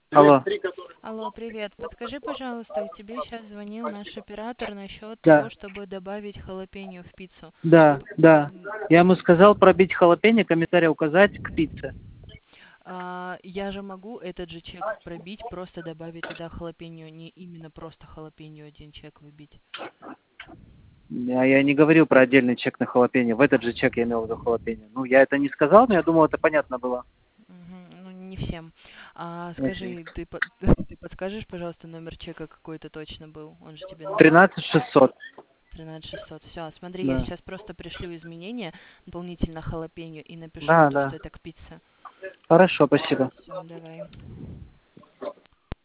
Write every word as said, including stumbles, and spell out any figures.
Алло. Алло, привет. Подскажи, пожалуйста, тебе сейчас звонил наш оператор насчет того, Да, чтобы добавить халапеньо в пиццу. да, да. М, Я ему сказал пробить халапеньо, комментарий указать к пицце. а, я же могу этот же чек пробить, просто добавить туда халапеньо, не именно просто халапеньо один чек выбить. А я не говорил про отдельный чек на халапеньо. В этот же чек я имел в виду халапеньо. Ну, я это не сказал, но я думал, это понятно было. Мгм, ну, не всем. А Окей. скажи, ты, по- ты подскажешь, пожалуйста, номер чека какой-то точно был? Он же тебе нужен? тринадцать шестьсот. тринадцать шестьсот. Все, смотри, я Да. сейчас просто пришлю изменения дополнительно халапеньо и напишу Да, то, да. что это к пицце. Хорошо, спасибо. Все, давай.